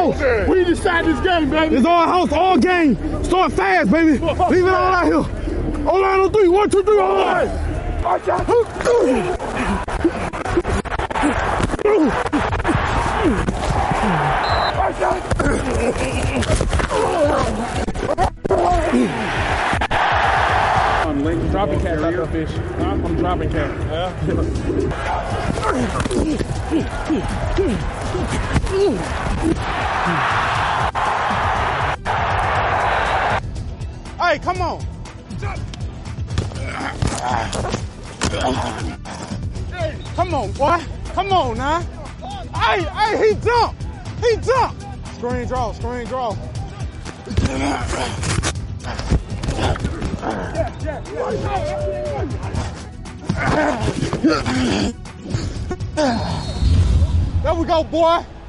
house. We decide this game, baby. It's our house, all game. Start fast, baby. Leave it all out here. O-line on 3. 1, 2, 3, O-line. I'm dropping cat out there, fish. I'm dropping cat. Hey, come on. Come on, boy. Come on now. Hey, he jumped. He jumped. Screen draw, screen draw. There we go, boy.